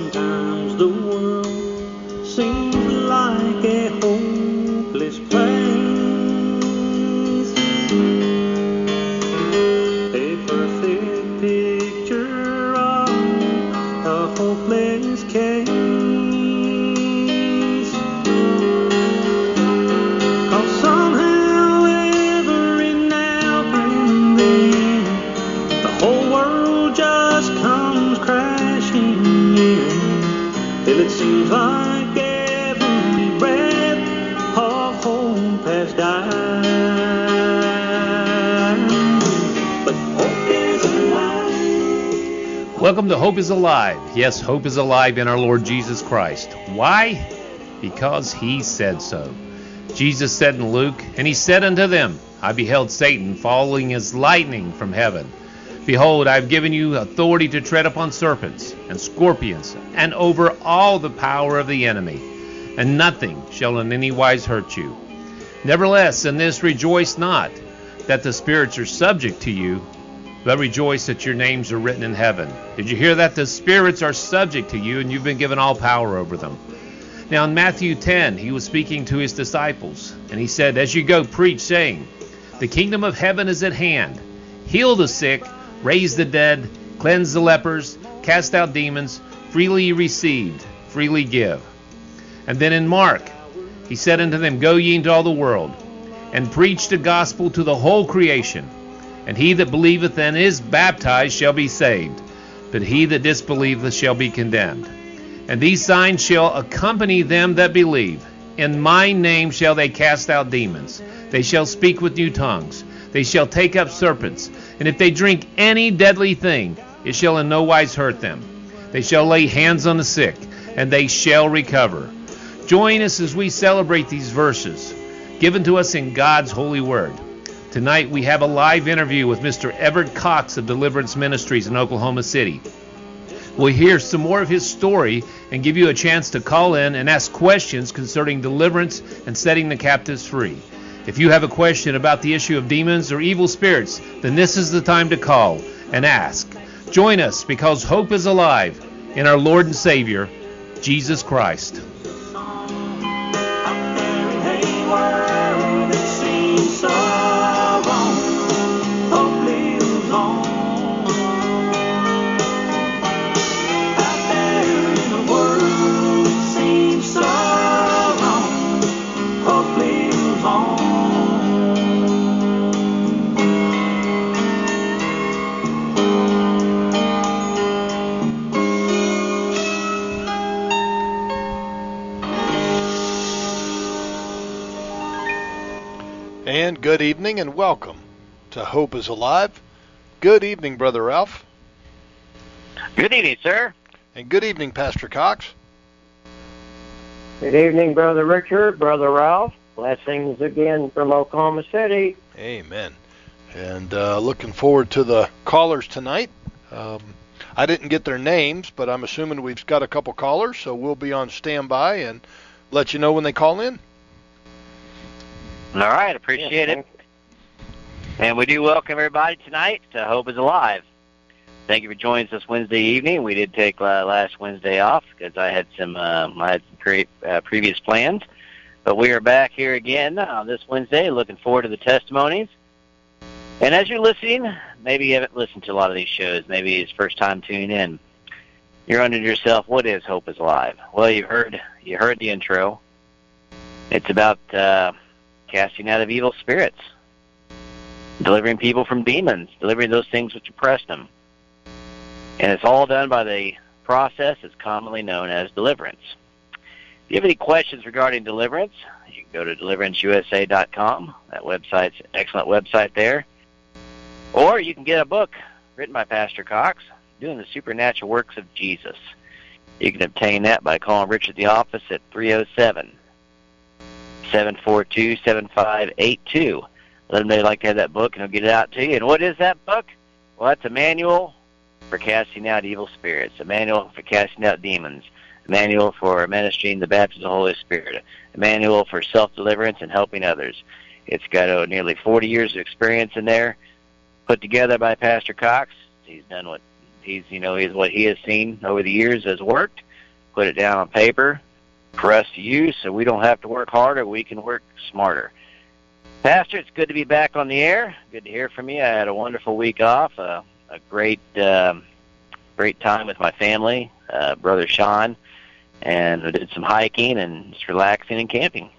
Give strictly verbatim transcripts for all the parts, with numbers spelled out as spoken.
Sometimes the world seems like a hopeless place, a perfect picture of a hopeless case. Cause somehow, every now and then, the whole world just comes crashing in, till it seems like every breath of hope has died. But hope is alive. Welcome to Hope is Alive. Yes, hope is alive in our Lord Jesus Christ. Why? Because he said so. Jesus said in Luke, "And he said unto them, I beheld Satan falling as lightning from heaven. Behold, I have given you authority to tread upon serpents and scorpions, and over all the power of the enemy, and nothing shall in any wise hurt you. Nevertheless, in this rejoice not, that the spirits are subject to you, but rejoice that your names are written in heaven." Did you hear that? The spirits are subject to you, and you've been given all power over them. Now in Matthew ten, he was speaking to his disciples, and he said, "As you go, preach, saying, the kingdom of heaven is at hand. Heal the sick, raise the dead, cleanse the lepers, cast out demons. Freely received, freely give." And then in Mark, he said unto them, "Go ye into all the world, and preach the gospel to the whole creation. And he that believeth and is baptized shall be saved, but he that disbelieveth shall be condemned. And these signs shall accompany them that believe. In my name shall they cast out demons. They shall speak with new tongues. They shall take up serpents. And if they drink any deadly thing, it shall in no wise hurt them. They shall lay hands on the sick, and they shall recover." Join us as we celebrate these verses given to us in God's holy word. Tonight we have a live interview with Mister Everett Cox of Deliverance Ministries in Oklahoma City. We'll hear some more of his story and give you a chance to call in and ask questions concerning deliverance and setting the captives free. If you have a question about the issue of demons or evil spirits, then this is the time to call and ask. Join us, because hope is alive in our Lord and Savior, Jesus Christ. And good evening and welcome to Hope is Alive. Good evening, Brother Ralph. Good evening, sir. And good evening, Pastor Cox. Good evening, Brother Richard, Brother Ralph. Blessings again from Oklahoma City. Amen. And uh, looking forward to the callers tonight. Um, I didn't get their names, but I'm assuming we've got a couple callers, so we'll be on standby and let you know when they call in. All right, appreciate it. And we do welcome everybody tonight to Hope is Alive. Thank you for joining us this Wednesday evening. We did take uh, last Wednesday off because I had some um, I had some pre- uh, previous plans. But we are back here again on this Wednesday, looking forward to the testimonies. And as you're listening, maybe you haven't listened to a lot of these shows. Maybe it's first time tuning in. You're wondering to yourself, what is Hope is Alive? Well, you heard you heard the intro. It's about uh, casting out of evil spirits, delivering people from demons, delivering those things which oppress them. And it's all done by the process that's commonly known as deliverance. If you have any questions regarding deliverance, you can go to deliverance U S A dot com. That website's an excellent website there. Or you can get a book written by Pastor Cox, Doing the Supernatural Works of Jesus. You can obtain that by calling Richard at the office at three oh seven, seven four two, seven five eight two. Let him know you'd like to have that book, and he'll get it out to you. And what is that book? Well, that's a manual for casting out evil spirits, a manual for casting out demons, a manual for administering the baptism of the Holy Spirit, a manual for self-deliverance and helping others. It's got oh, nearly forty years of experience in there, put together by Pastor Cox. He's done what he's, you know, he's what he has seen over the years has worked. put it down on paper for us to use so we don't have to work harder, we can work smarter. Pastor, it's good to be back on the air. Good to hear from you. I had a wonderful week off, uh, a great um, great time with my family, uh, Brother Sean, and I did some hiking and just relaxing and camping.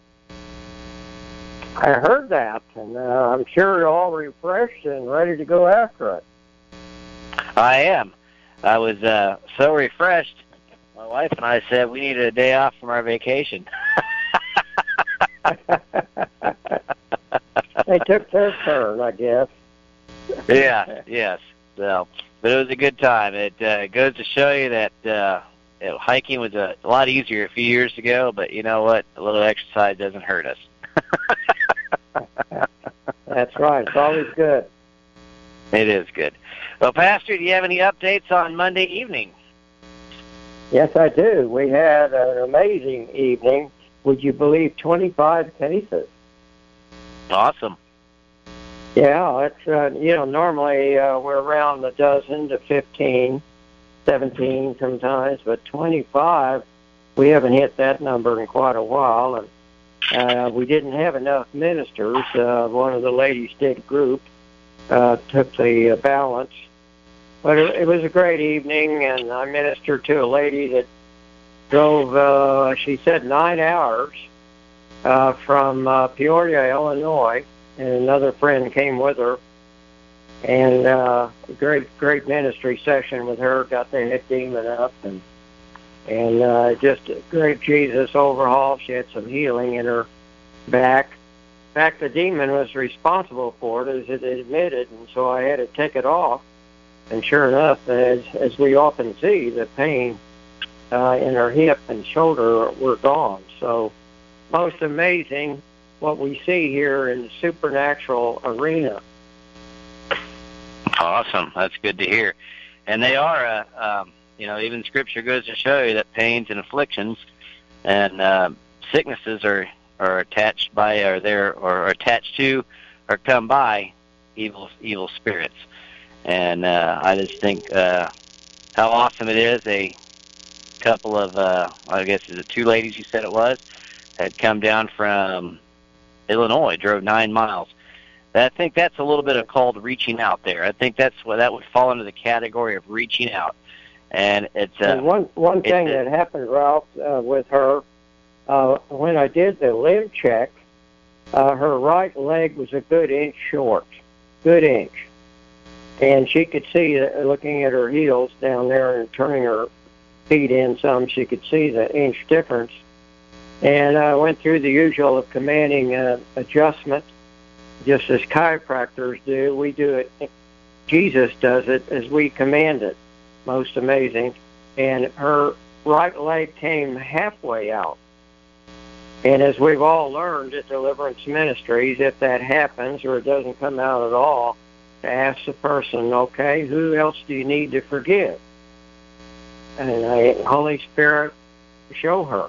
I heard that, and uh, I'm sure you're all refreshed and ready to go after it. I am. I was uh, so refreshed, my wife and I said we needed a day off from our vacation. They took their turn, I guess. Yeah, yes. So, but it was a good time. It uh, goes to show you that uh, you know, hiking was a, a lot easier a few years ago, but you know what? A little exercise doesn't hurt us. That's right. It's always good. It is good. Well, Pastor, do you have any updates on Monday evening? Yes, I do. We had an amazing evening. Would you believe twenty-five cases? Awesome. Yeah, it's uh, you know normally uh, we're around a dozen to fifteen, seventeen sometimes, but twenty-five we haven't hit that number in quite a while, and uh, we didn't have enough ministers. Uh, one of the ladies did group uh, took the uh, balance, but it, it was a great evening, and I ministered to a lady that drove. Uh, she said nine hours. Uh, from uh, Peoria, Illinois, and another friend came with her, and uh, great, great ministry session with her. Got the head demon up, and and uh, just a great Jesus overhaul. She had some healing in her back. In fact, the demon was responsible for it, as it admitted, and so I had to take it off. And sure enough, as as we often see, the pain uh, in her hip and shoulder were gone. So. Most amazing what we see here in the supernatural arena. Awesome. That's good to hear. And they are, uh, um, you know, even Scripture goes to show you that pains and afflictions and uh, sicknesses are, are attached by, or they're, or are attached to, or come by evil evil spirits. And uh, I just think uh, how awesome it is. A couple of, uh, I guess, is it two ladies you said it was? Had come down from Illinois, drove nine miles. I think that's a little bit of called reaching out there. I think that's what that would fall into the category of reaching out. And it's uh, and one one thing that happened, Ralph, uh, with her uh, when I did the limb check, uh, her right leg was a good inch short, good inch, and she could see uh, looking at her heels down there and turning her feet in some, she could see the inch difference. And I went through the usual of commanding uh, adjustment, just as chiropractors do. We do it, Jesus does it as we command it. Most amazing. And her right leg came halfway out. And as we've all learned at Deliverance Ministries, if that happens or it doesn't come out at all, to ask the person, okay, who else do you need to forgive? And the Holy Spirit show her.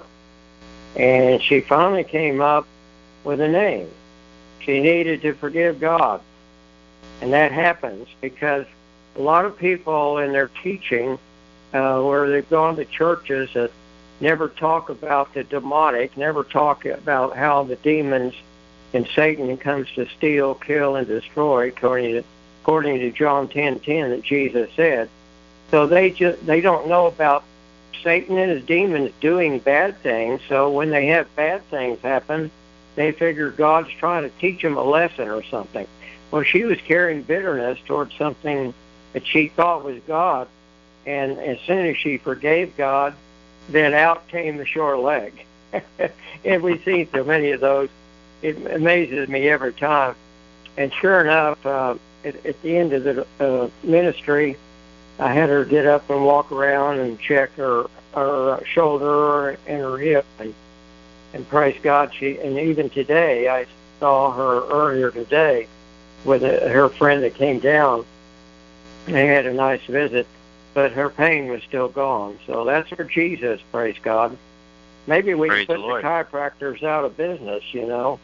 And she finally came up with a name. She needed to forgive God. And that happens because a lot of people in their teaching, uh, where they've gone to churches that never talk about the demonic, never talk about how the demons and Satan comes to steal, kill, and destroy, according to, according to John ten ten that Jesus said. So they just they don't know about Satan and his demons doing bad things, so when they have bad things happen, they figure God's trying to teach them a lesson or something. Well, she was carrying bitterness towards something that she thought was God, and as soon as she forgave God, then out came the short leg. And we've seen so many of those. It amazes me every time. And sure enough, uh, at, at the end of the uh, ministry, I had her get up and walk around and check her, her shoulder and her hip, and, and praise God, she. And even today, I saw her earlier today with a, her friend that came down. They had a nice visit, but her pain was still gone. So that's for Jesus, praise God. Maybe we praise can put the, the chiropractors out of business, you know.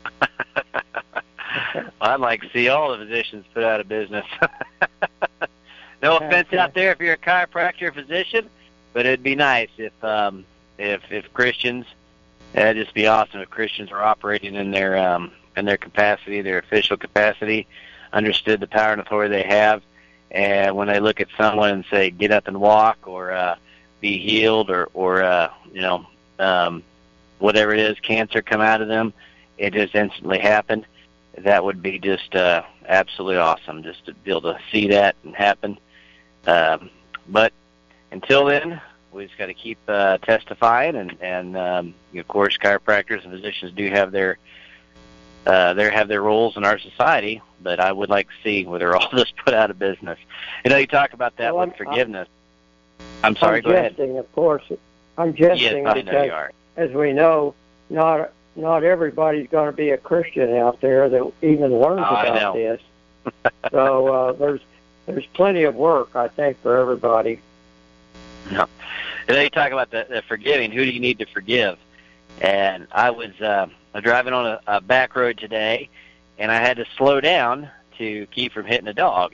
I'd like to see all the physicians put out of business. No offense out there if you're a chiropractor physician, but it'd be nice if um, if if Christians, it'd just be awesome if Christians are operating in their um, in their capacity, their official capacity, understood the power and authority they have, and when they look at someone and say, "Get up and walk," or uh, "Be healed," or or uh, you know, um, whatever it is, cancer come out of them, it just instantly happened. That would be just uh, absolutely awesome, just to be able to see that and happen. Um, but until then, we just got to keep uh, testifying, and, and um, of course, chiropractors and physicians do have their uh, they have their roles in our society. But I would like to see whether all this put out of business. You know, you talk about that Well, with I'm- forgiveness. I'm sorry. I'm Go ahead. jesting, of course. I'm jesting Yes, I know because, you are. as we know, not not everybody's going to be a Christian out there that even learns Oh, I about know. this. So uh, there's there's plenty of work, I think, for everybody. No. And then you talk about the, the forgiving. Who do you need to forgive? And I was uh, driving on a, a back road today, and I had to slow down to keep from hitting a dog.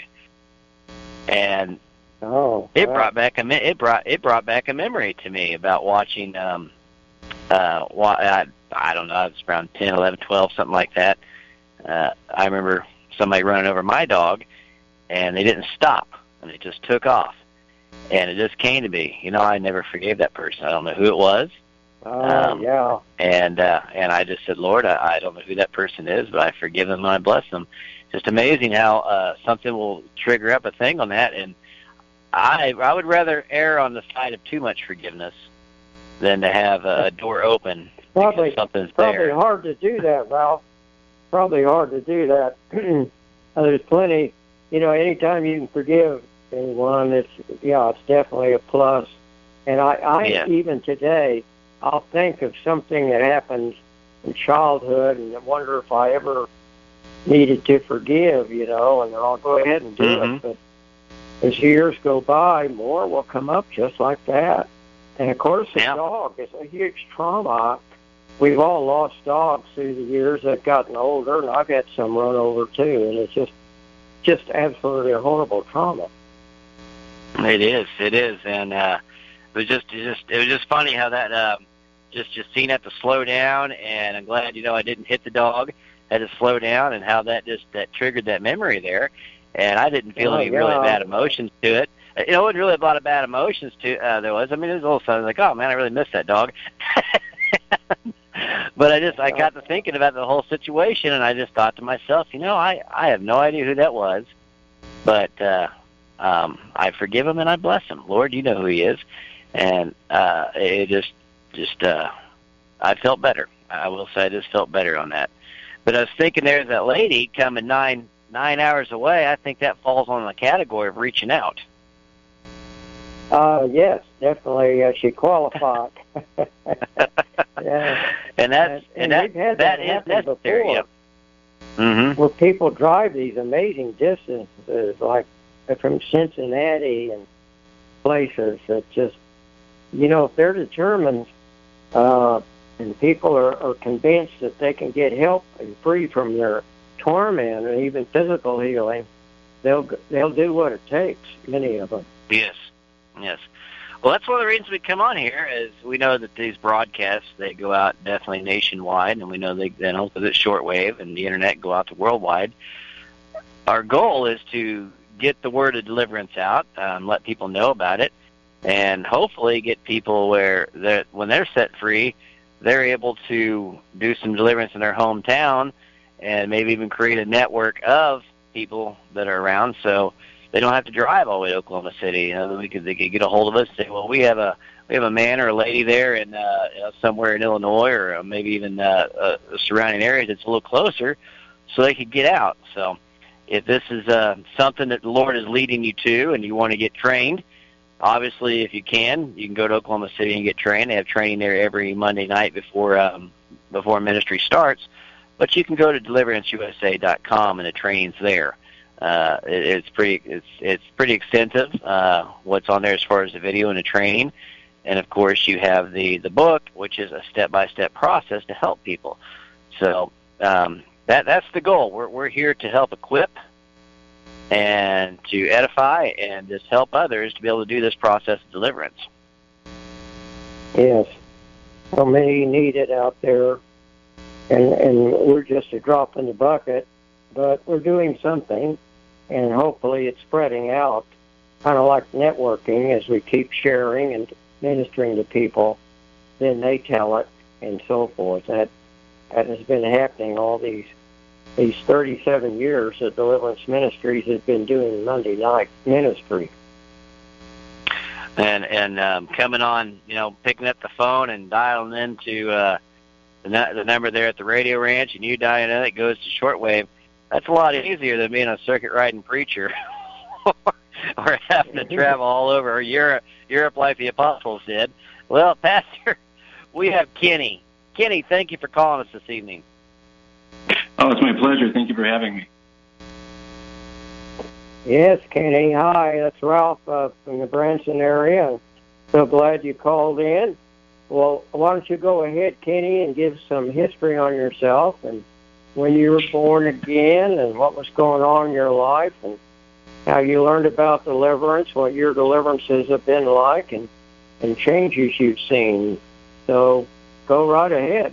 And Oh, it wow. brought back a me- it brought it brought back a memory to me about watching. Um, uh, wa- I, I don't know. It was around ten, eleven, twelve, something like that. Uh, I remember somebody running over my dog, and they didn't stop, and they just took off. And it just came to me, you know, I never forgave that person. I don't know who it was. Oh, Um, yeah. And uh, and I just said, Lord, I, I don't know who that person is, but I forgive them and I bless them. Just amazing how uh, something will trigger up a thing on that. And I I would rather err on the side of too much forgiveness than to have a door open Probably, because something's probably there. hard to do that, Ralph. Probably hard to do that. Uh, There's plenty, you know, anytime you can forgive anyone, it's, yeah, it's definitely a plus. And I, I Yeah. even today, I'll think of something that happened in childhood and I wonder if I ever needed to forgive, you know, and I'll go ahead and do Mhm. it. But as years go by, more will come up just like that. And of course, the Yeah. dog is a huge trauma. We've all lost dogs through the years that have gotten older, and I've had some run over too, and it's just, just absolutely a horrible trauma. It is, it is, and uh, it was just, it just, it was just funny how that, um, just, just seeing that to slow down, and I'm glad, you know, I didn't hit the dog, had to slow down, and how that just, that triggered that memory there, and I didn't feel Oh, any really yeah. bad emotions to it. You know, it wasn't really a lot of bad emotions to uh, there was. I mean, it was also I was like, oh man, I really miss that dog. But I just, I got to thinking about the whole situation, and I just thought to myself, you know, I, I have no idea who that was, but uh, um, I forgive him and I bless him. Lord, you know who he is, and uh, it just, just, uh, I felt better. I will say, I just felt better on that. But I was thinking, there's that lady coming nine, nine hours away. I think that falls on the category of reaching out. Uh, yes, definitely, uh, she qualified. Yeah. And that's, And and that, we've had that that is happen necessary. before. Yep. Mm-hmm. Where people drive these amazing distances, like from Cincinnati and places that just, you know, if they're determined uh, and people are, are convinced that they can get help and free from their torment and even physical healing, they'll they'll do what it takes, many of them. Yes, yes. Well, that's one of the reasons we come on here, is we know that these broadcasts, they go out definitely nationwide, and we know they then also that shortwave and the internet go out to worldwide. Our goal is to get the word of deliverance out, um, let people know about it, and hopefully get people where that when they're set free, they're able to do some deliverance in their hometown, and maybe even create a network of people that are around, so they don't have to drive all the way to Oklahoma City. You know, we could they could get a hold of us and say, well, we have a we have a man or a lady there in uh, you know, somewhere in Illinois or maybe even uh, uh, surrounding areas that's a little closer, so they could get out. So, if this is uh, something that the Lord is leading you to, and you want to get trained, obviously, if you can, you can go to Oklahoma City and get trained. They have training there every Monday night before um, before ministry starts. But you can go to deliverance U S A dot com and the training's there. Uh, it, it's pretty, it's, it's pretty extensive, uh, what's on there as far as the video and the training. And of course you have the, the book, which is a step-by-step process to help people. So, um, that, that's the goal. We're, we're here to help equip and to edify and just help others to be able to do this process of deliverance. Yes. So many need it out there, and and we're just a drop in the bucket, but we're doing something, and hopefully it's spreading out, kind of like networking. As we keep sharing and ministering to people, then they tell it, and so forth. That that has been happening all these these thirty-seven years that Deliverance Ministries has been doing Monday night ministry. And and um, coming on, you know, picking up the phone and dialing into uh, the, the number there at the radio ranch, and you dialing in, it goes to shortwave. That's a lot easier than being a circuit riding preacher or having to travel all over Europe, Europe like the apostles did. Well, Pastor, we have Kenny. Kenny, thank you for calling us this evening. Oh, it's my pleasure. Thank you for having me. Yes, Kenny. Hi, that's Ralph uh, from the Branson area. So glad you called in. Well, why don't you go ahead, Kenny, and give some history on yourself and when you were born again and what was going on in your life and how you learned about deliverance, what your deliverances have been like, and, and changes you've seen. So go right ahead.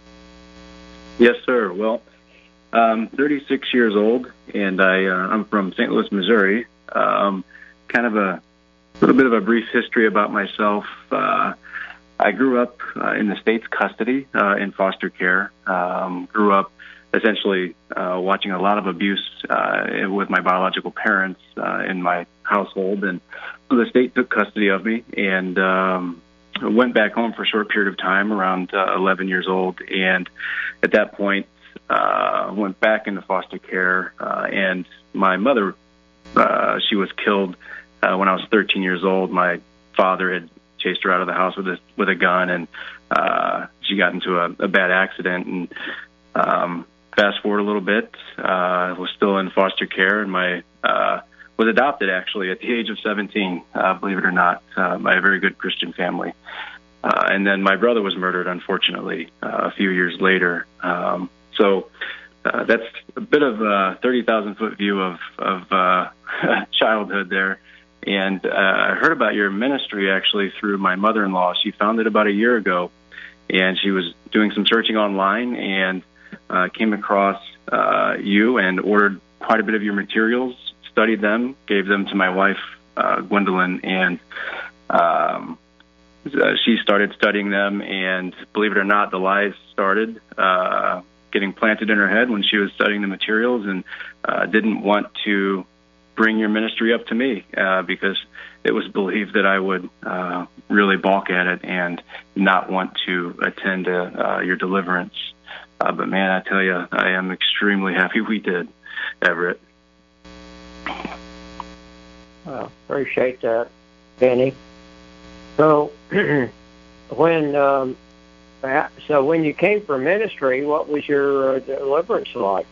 Yes, sir. Well, I'm thirty-six years old, and I, uh, I'm from Saint Louis, Missouri. Um, kind of a little bit of a brief history about myself. Uh, I grew up uh, in the state's custody uh, in foster care. Um, grew up essentially uh, watching a lot of abuse uh, with my biological parents uh, in my household, and so the state took custody of me and um, went back home for a short period of time, around uh, eleven years old, and at that point, Uh, went back into foster care, uh, and my mother, uh, she was killed uh, when I was thirteen years old. My father had chased her out of the house with a with a gun, and uh, she got into a, a bad accident. And um, fast forward a little bit, uh, was still in foster care, and my uh, was adopted actually at the age of seventeen. Uh, believe it or not, uh, by a very good Christian family. Uh, and then my brother was murdered, unfortunately, uh, a few years later. Um, So uh, that's a bit of a thirty thousand foot view of, of uh, childhood there. And uh, I heard about your ministry actually through my mother-in-law. She found it about a year ago, and she was doing some searching online and uh, came across uh, you and ordered quite a bit of your materials, studied them, gave them to my wife, uh, Gwendolyn, and um, uh, she started studying them. And believe it or not, the lies started Uh, getting planted in her head when she was studying the materials, and uh, didn't want to bring your ministry up to me uh, because it was believed that I would uh, really balk at it and not want to attend to uh, your deliverance. Uh, but man, I tell you, I am extremely happy we did, Everett. Well, appreciate that, Benny. So when um, So when you came for ministry, what was your uh, deliverance like?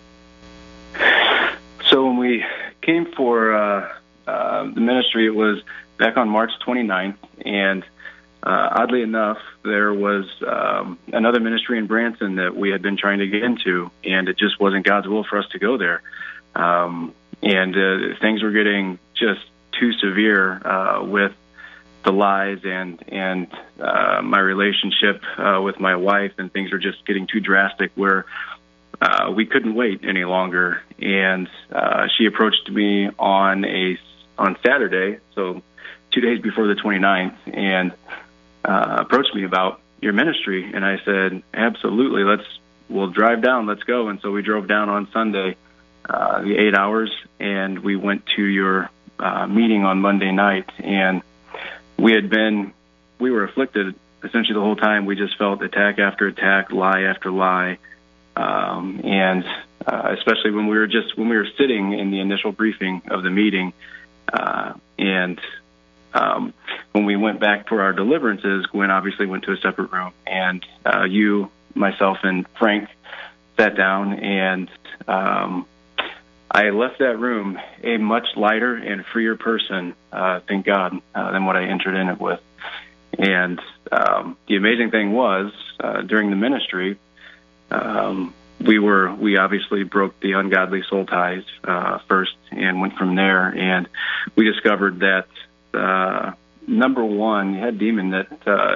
So when we came for uh, uh, the ministry, it was back on March twenty-ninth, and uh, oddly enough, there was um, another ministry in Branson that we had been trying to get into, and it just wasn't God's will for us to go there. Um, and uh, things were getting just too severe uh, with the lies and and uh, my relationship uh, with my wife, and things were just getting too drastic where uh, we couldn't wait any longer. And uh, she approached me on a on Saturday, so two days before the twenty-ninth, and uh, approached me about your ministry. And I said, absolutely, let's we'll drive down, let's go. And so we drove down on Sunday, uh, the eight hours, and we went to your uh, meeting on Monday night. And we had been, we were afflicted essentially the whole time. We just felt attack after attack, lie after lie. Um, and uh, especially when we were just, when we were sitting in the initial briefing of the meeting, uh, and um, when we went back for our deliverances, Gwen obviously went to a separate room, and uh, you, myself, and Frank sat down, and um, I left that room a much lighter and freer person, uh, thank God, uh, than what I entered in it with. And um, the amazing thing was, uh, during the ministry, um, we were we obviously broke the ungodly soul ties uh, first, and went from there. And we discovered that uh, number one, you had a demon that uh,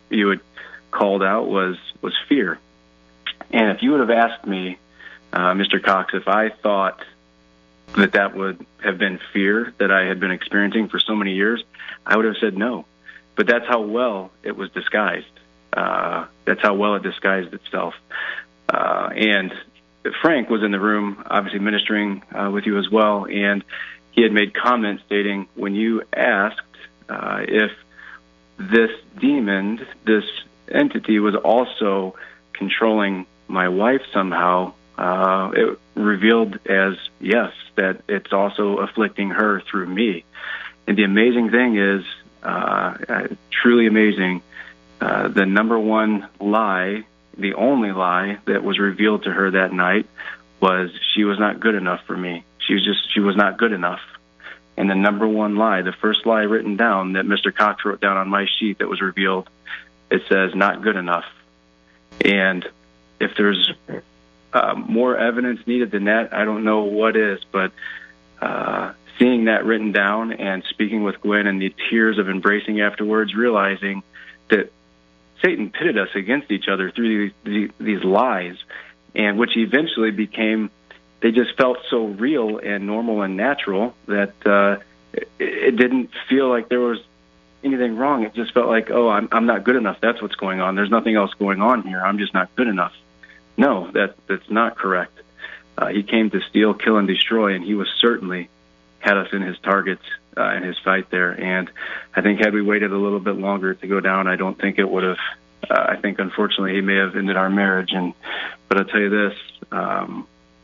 you had called out was was fear. And if you would have asked me, uh, Mister Cox, if I thought that that would have been fear that I had been experiencing for so many years, I would have said no. But that's how well it was disguised. Uh, that's how well it disguised itself. Uh, and Frank was in the room, obviously ministering uh, with you as well, and he had made comments stating, when you asked uh, if this demon, this entity was also controlling my wife somehow, uh, it revealed as yes, that it's also afflicting her through me. And the amazing thing is, uh, uh, truly amazing, uh, the number one lie, the only lie that was revealed to her that night was she was not good enough for me. She was just, she was not good enough. And the number one lie, the first lie written down that Mister Cox wrote down on my sheet that was revealed, it says, not good enough. And if there's uh, more evidence needed than that, I don't know what is, but uh, seeing that written down and speaking with Gwen and the tears of embracing afterwards, realizing that Satan pitted us against each other through these, these lies, and which eventually became, they just felt so real and normal and natural that uh, it, it didn't feel like there was anything wrong. It just felt like, oh, I'm, I'm not good enough. That's what's going on. There's nothing else going on here. I'm just not good enough. No, that that's not correct. Uh, he came to steal, kill, and destroy, and he was certainly had us in his targets uh, in his fight there. And I think had we waited a little bit longer to go down, I don't think it would have. Uh, I think, unfortunately, he may have ended our marriage. And but I'll tell you this: um,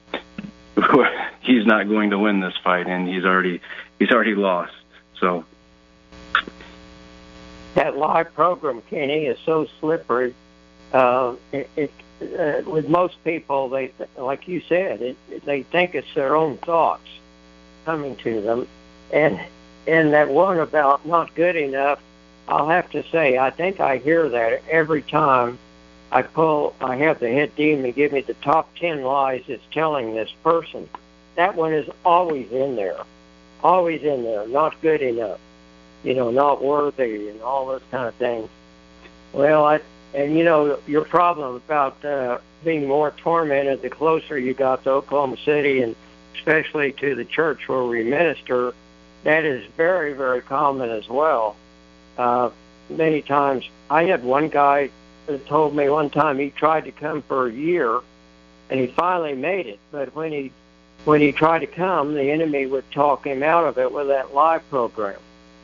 he's not going to win this fight, and he's already he's already lost. So that live program, Kenny, is so slippery. Uh, it, it uh, with most people, they like you said, it, they think it's their own thoughts coming to them, and and that one about not good enough. I'll have to say, I think I hear that every time I pull, I have the head demon give me the top ten lies it's telling this person. That one is always in there, always in there, not good enough, you know, not worthy and all those kind of things. Well, I, and you know, your problem about uh, being more tormented the closer you got to Oklahoma City and especially to the church where we minister, that is very, very common as well. Uh, many times, I had one guy that told me one time he tried to come for a year, and he finally made it. But when he when he tried to come, the enemy would talk him out of it with that live program.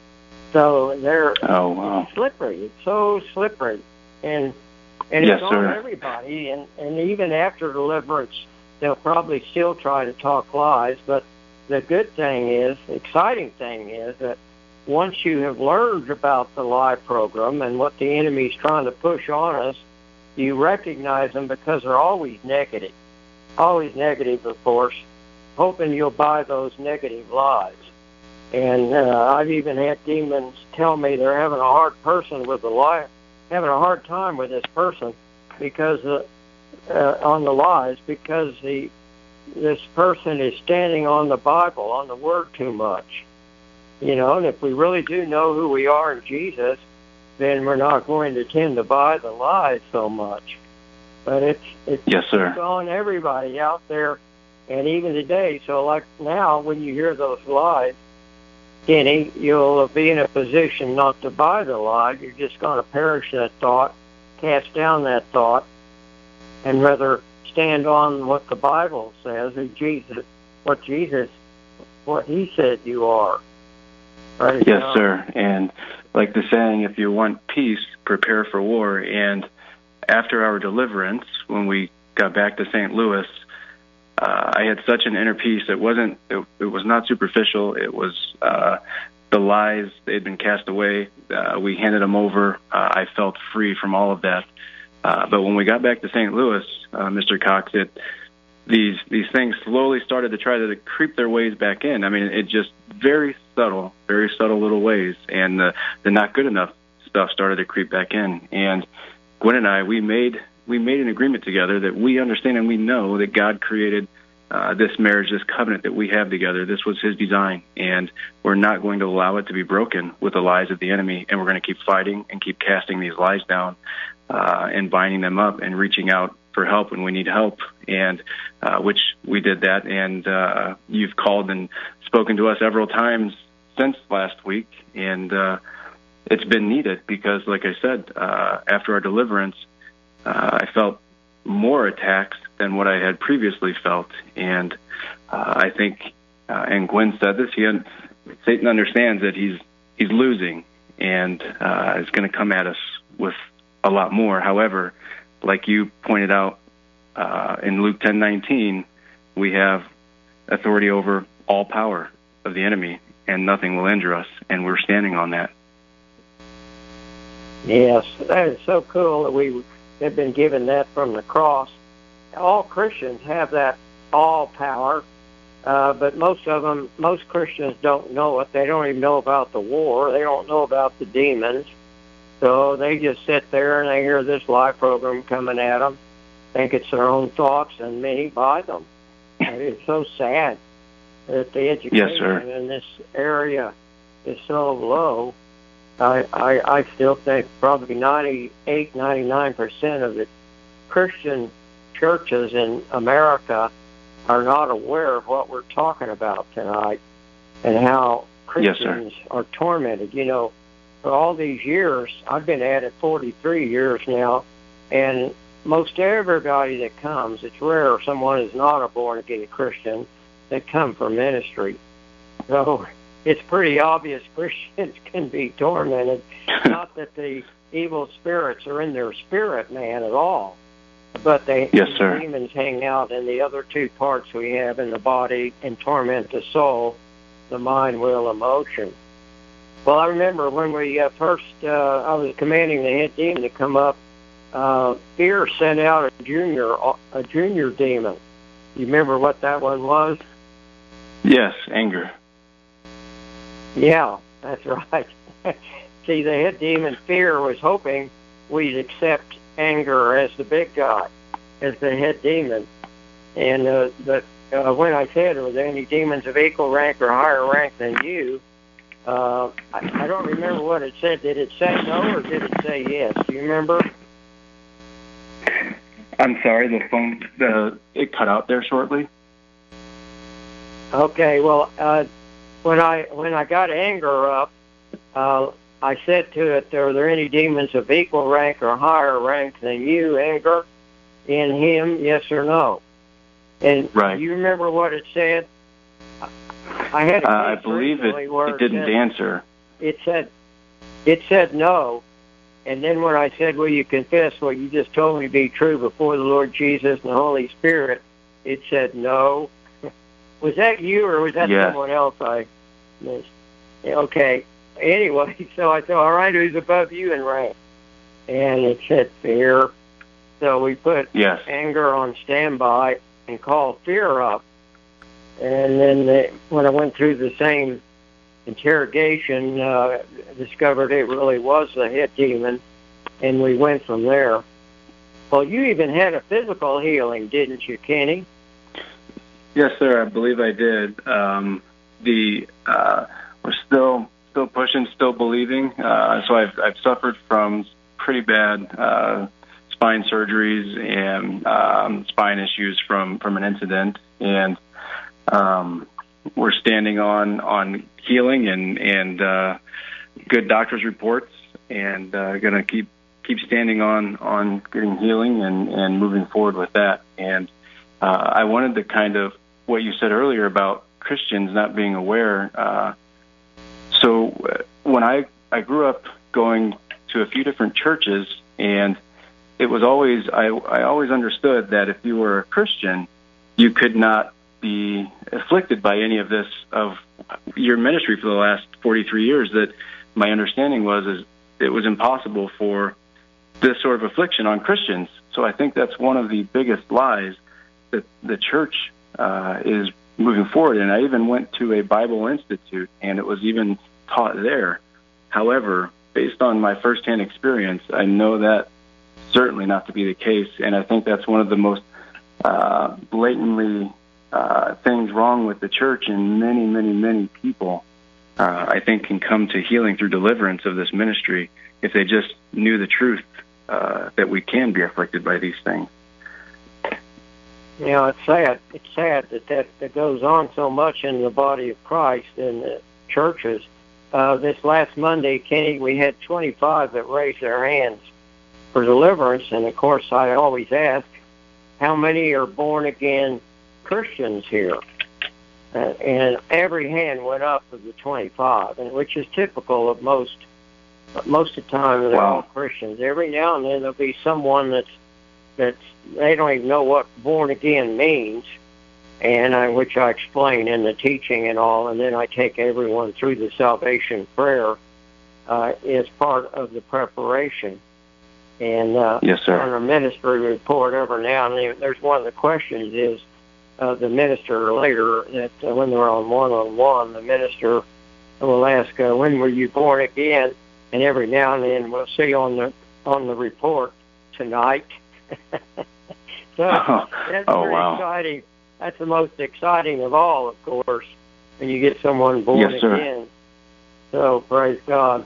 So they're oh, wow. slippery. It's so slippery, and and yes, it's on sir. everybody. And and even after deliverance, they'll probably still try to talk lies. But the good thing is, the exciting thing is that once you have learned about the lie program and what the enemy's trying to push on us, you recognize them because they're always negative. Always negative, of course, hoping you'll buy those negative lies. And uh, I've even had demons tell me they're having a hard person with the lie, having a hard time with this person because uh, uh, on the lies because the this person is standing on the Bible, on the Word too much. You know, and if we really do know who we are in Jesus, then we're not going to tend to buy the lies so much. But it's it's, yes, sir. it's on everybody out there, and even today. So like now, when you hear those lies, Kenny, you'll be in a position not to buy the lie. You're just going to perish that thought, cast down that thought, and rather stand on what the Bible says, and Jesus, what Jesus, what He said you are. Right, yes, now. sir. And like the saying, if you want peace, prepare for war. And after our deliverance, when we got back to Saint Louis, uh, I had such an inner peace. It wasn't. It, it was not superficial. It was uh, the lies. They had been cast away. Uh, we handed them over. Uh, I felt free from all of that. Uh, but when we got back to Saint Louis, uh, Mister Cox, it these these things slowly started to try to creep their ways back in. I mean, it just very subtle, very subtle little ways, and the, the not good enough stuff started to creep back in. And Gwen and I, we made we made an agreement together that we understand and we know that God created uh, this marriage, this covenant that we have together. This was his design, and we're not going to allow it to be broken with the lies of the enemy, and we're going to keep fighting and keep casting these lies down uh, and binding them up and reaching out for help when we need help, and uh, which we did that, and uh, you've called and spoken to us several times since last week, and uh, it's been needed because, like I said, uh, after our deliverance, uh, I felt more attacks than what I had previously felt, and uh, I think, uh, and Gwen said this, he had, Satan understands that he's he's losing, and uh, is going to come at us with a lot more. However, like you pointed out uh, in Luke ten nineteen, we have authority over all power of the enemy, and nothing will injure us, and we're standing on that. Yes, that is so cool that we have been given that from the cross. All Christians have that all power, uh, but most of them, most Christians don't know it. They don't even know about the war. They don't know about the demons. So they just sit there and they hear this live program coming at them, think it's their own thoughts, and many buy them. And it's so sad that the education yes, sir. in this area is so low. I, I, I still think probably ninety-eight, ninety-nine percent of the Christian churches in America are not aware of what we're talking about tonight and how Christians yes, are tormented. You know, for all these years, I've been at it forty-three years now, and most everybody that comes, it's rare someone is not a born-again Christian that come for ministry. So it's pretty obvious Christians can be tormented. Not that the evil spirits are in their spirit man at all, but they yes, sir. demons hang out in the other two parts we have in the body and torment the soul, the mind, will, emotion. Well, I remember when we uh, first, uh, I was commanding the head demon to come up, uh, fear sent out a junior, a junior demon. You remember what that one was? Yes, anger. Yeah, that's right. See, the head demon, fear, was hoping we'd accept anger as the big guy, as the head demon. And uh, but uh, when I said, are there any demons of equal rank or higher rank than you, uh, I, I don't remember what it said. Did it say no or did it say yes? Do you remember? I'm sorry, the phone, the it cut out there shortly. Okay, well, uh, when I when I got anger up, uh, I said to it, are there any demons of equal rank or higher rank than you, anger, in him, yes or no? And right. Do you remember what it said? I had a uh, I believe it, it didn't it answer. It said, it said no. And then when I said, will you confess what you just told me to be true before the Lord Jesus and the Holy Spirit, it said no. Was that you or was that yes. someone else I missed? Okay. Anyway, so I thought, all right, who's above you in rank? And it said fear. So we put yes. anger on standby and called fear up. And then they, when I went through the same interrogation, uh, discovered it really was the head demon, and we went from there. Well, you even had a physical healing, didn't you, Kenny? Yes, sir. I believe I did. Um, the uh, we're still still pushing, still believing. Uh, so I've I've suffered from pretty bad uh, spine surgeries and um, spine issues from, from an incident, and um, we're standing on on healing and and uh, good doctor's reports, and uh, going to keep keep standing on on getting healing and and moving forward with that. And uh, I wanted to kind of what you said earlier about Christians not being aware. Uh, so when I, I grew up going to a few different churches, and it was always, I, I always understood that if you were a Christian, you could not be afflicted by any of this of your ministry for the last forty-three years. That my understanding was is it was impossible for this sort of affliction on Christians. So I think that's one of the biggest lies that the church Uh, is moving forward. And I even went to a Bible Institute, and it was even taught there. However, based on my firsthand experience, I know that certainly not to be the case, and I think that's one of the most uh, blatantly uh, things wrong with the church, and many, many, many people, uh, I think, can come to healing through deliverance of this ministry if they just knew the truth uh, that we can be afflicted by these things. You know, it's sad. It's sad that that, that goes on so much in the body of Christ in the churches. Uh, this last Monday, Kenny, we had twenty-five that raised their hands for deliverance, and of course, I always ask, how many are born-again Christians here? Uh, and every hand went up of the twenty-five, and which is typical of most. Most of the time, they're Wow. all Christians. Every now and then, there'll be someone that's that's they don't even know what born again means, and I, which I explain in the teaching and all, and then I take everyone through the salvation prayer uh, as part of the preparation. And uh, Yes, sir. on a ministry report, every now and then, there's one of the questions is uh, the minister later that uh, when they're on one-on-one, the minister will ask, uh, "When were you born again?" And every now and then, we'll see on the on the report tonight. So Oh, that's oh, pretty wow. exciting. That's the most exciting of all, of course, when you get someone born Yes, sir. again. So praise God.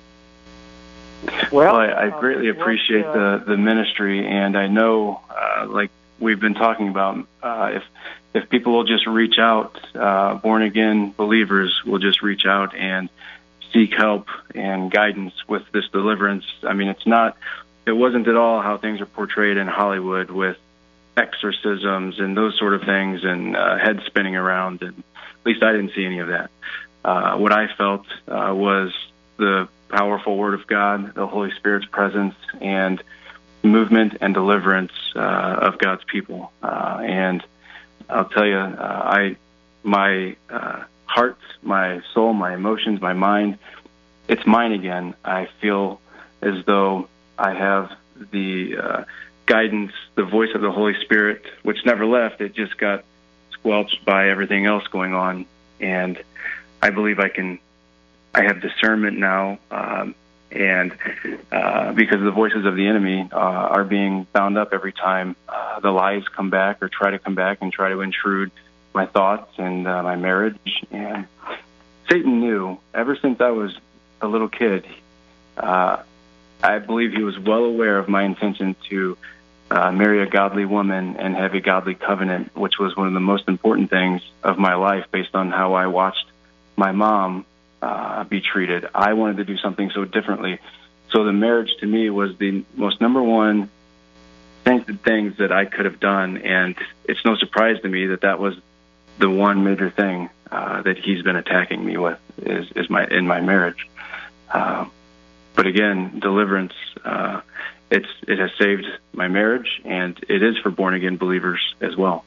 Well, Well, I, I uh, greatly what, appreciate uh, the, the ministry, and I know, uh, like we've been talking about, uh, if if people will just reach out, uh, born again believers will just reach out and seek help and guidance with this deliverance. I mean, it's not, it wasn't at all how things are portrayed in Hollywood with exorcisms and those sort of things and uh, head spinning around. And at least I didn't see any of that. Uh, what I felt uh, was the powerful Word of God, the Holy Spirit's presence, and movement and deliverance uh, of God's people. Uh, and I'll tell you, uh, I, my uh, heart, my soul, my emotions, my mind, it's mine again. I feel as though I have the uh, guidance, the voice of the Holy Spirit, which never left. It just got squelched by everything else going on. And I believe I can, I have discernment now, um, and uh, because the voices of the enemy uh, are being bound up every time uh, the lies come back or try to come back and try to intrude my thoughts and uh, my marriage. And Satan knew ever since I was a little kid. Uh, I believe he was well aware of my intention to uh, marry a godly woman and have a godly covenant, which was one of the most important things of my life based on how I watched my mom uh, be treated. I wanted to do something so differently. So the marriage to me was the most number one sancted things that I could have done. And it's no surprise to me that that was the one major thing uh, that he's been attacking me with is, is my in my marriage. Uh, but again, deliverance, uh, it's it has saved my marriage, and it is for born again believers as well.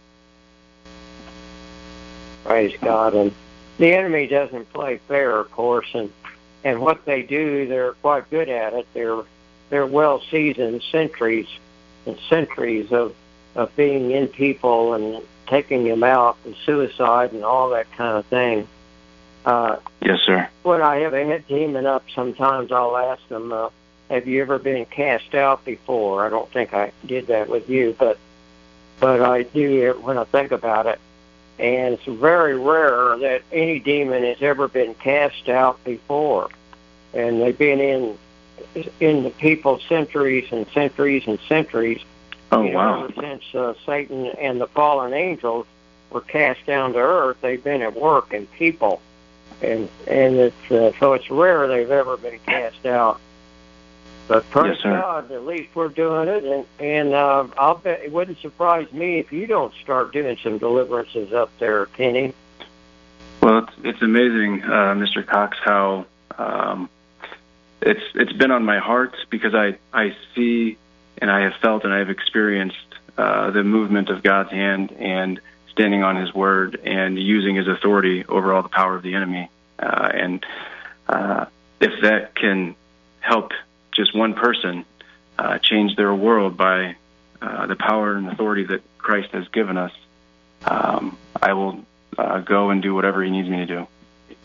Praise God. And the enemy doesn't play fair, of course, and and what they do, they're quite good at it. They're they're well seasoned centuries and centuries of of being in people and taking them out and suicide and all that kind of thing. Uh, yes, sir. When I have a head demon up, sometimes I'll ask them, uh, have you ever been cast out before? I don't think I did that with you, but but I do when I think about it. And it's very rare that any demon has ever been cast out before. And they've been in in the people centuries and centuries and centuries. Oh, you know, wow. Ever since uh, Satan and the fallen angels were cast down to earth, they've been at work in people. And and it's uh, so it's rare they've ever been cast out. But praise Yes, sir. God, at least we're doing it, and and uh, I'll bet it wouldn't surprise me if you don't start doing some deliverances up there, Kenny. Well, it's, it's amazing, uh, Mister Cox, how um, it's it's been on my heart because I I see and I have felt and I have experienced uh, the movement of God's hand and standing on His word and using His authority over all the power of the enemy. Uh, and uh, if that can help just one person uh, change their world by uh, the power and authority that Christ has given us, um, I will uh, go and do whatever He needs me to do.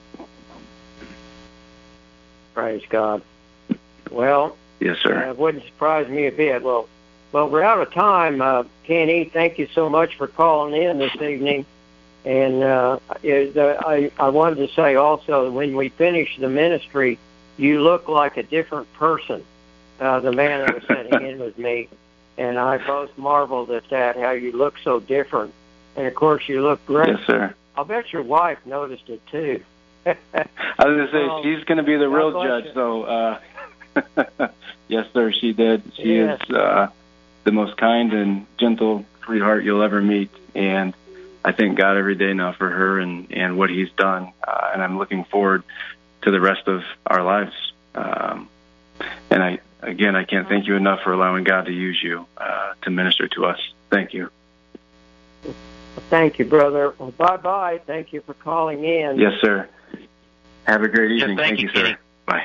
Praise God. Well, Yes, sir. uh, it wouldn't surprise me a bit. Well, well, we're out of time. Uh, Kenny, thank you so much for calling in this evening. And uh, it, uh, I, I wanted to say also, when we finished the ministry, you look like a different person, uh, the man that was sitting in with me. And I both marveled at that, how you look so different. And, of course, you look great. Yes, sir. I'll bet your wife noticed it, too. I was going to say, Oh, she's going to be the God real bless judge, you. so, uh, yes, sir, she did. She Yes. is uh, the most kind and gentle sweetheart you'll ever meet, and I thank God every day now for her and, and what he's done, uh, and I'm looking forward to the rest of our lives. Um, and I, again, I can't thank you enough for allowing God to use you uh, to minister to us. Thank you. Thank you, brother. Well, bye-bye. Thank you for calling in. Yes, sir. Have a great Yes, evening. thank thank you, you, sir. Kenny. Bye.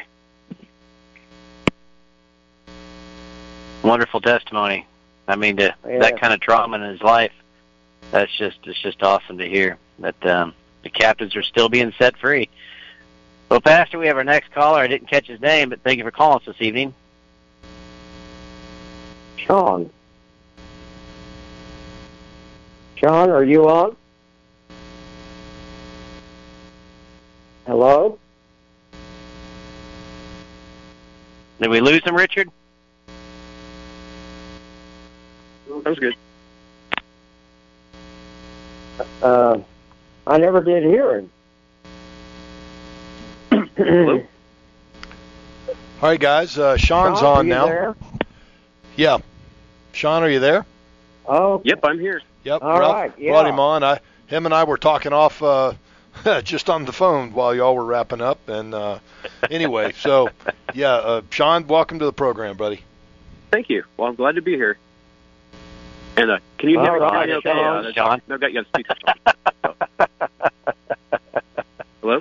Wonderful testimony. I mean, to, Yeah. that kind of trauma in his life, that's just it's just awesome to hear that um, the captives are still being set free. Well, Pastor, we have our next caller. I didn't catch his name, but thank you for calling us this evening. Sean. Sean, are you on? Hello? Did we lose him, Richard? That was good. Uh, I never did hear him. Hello? All right, guys. Uh, Sean's Sean, are on you now. there? Yeah. Sean, are you there? Oh, Yep, I'm here. Yep. All Ralph right, yeah. brought him on. I, him and I were talking off uh, just on the phone while y'all were wrapping up. And uh, anyway, so yeah, uh, Sean, welcome to the program, buddy. Thank you. Well, I'm glad to be here. And uh, can you hear All me? right, okay? Sean. Uh, Sean. I've got you on speaker. Hello?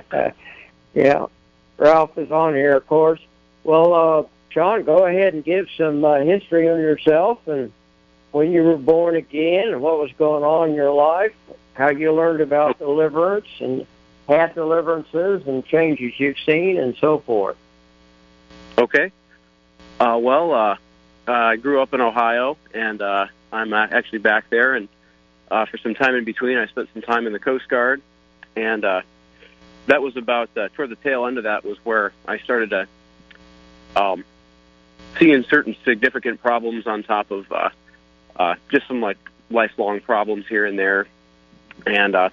Yeah. Ralph is on here, of course. Well, uh, Sean, go ahead and give some uh, history on yourself and when you were born again and what was going on in your life, how you learned about deliverance and had deliverances and changes you've seen and so forth. Okay. Uh, well, uh, uh, I grew up in Ohio, and uh, I'm uh, actually back there. And uh, for some time in between, I spent some time in the Coast Guard. And uh, that was about, uh, toward the tail end of that was where I started to um, seeing certain significant problems on top of uh, uh, just some like lifelong problems here and there. And uh,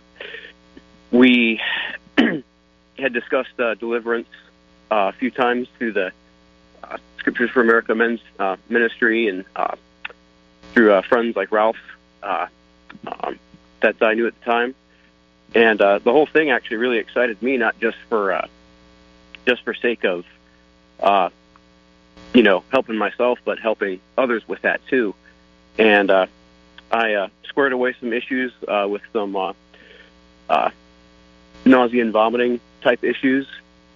we had discussed uh, deliverance uh, a few times through the uh, Scriptures for America Men's uh, Ministry and uh, through uh, friends like Ralph uh, um, that I knew at the time. And uh, the whole thing actually really excited me, not just for uh, just for sake of uh, you know helping myself, but helping others with that too. And uh, I uh, squared away some issues uh, with some uh, uh, nausea and vomiting type issues,